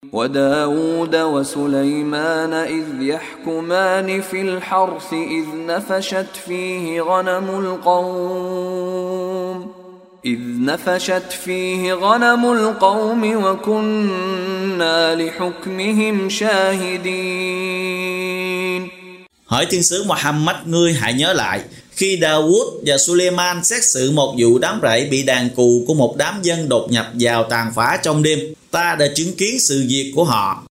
وداود وسليمان إذ يحكمان في الحرث إذ نفشت فيه غنم القوم وكنا لحكمهم شاهدين. Hỡi thiên sứ Muhammad, ngươi hãy nhớ lại khi Dawood và Suleiman xét xử một vụ đám rẫy bị đàn cù của một đám dân đột nhập vào tàn phá trong đêm, ta đã chứng kiến sự việc của họ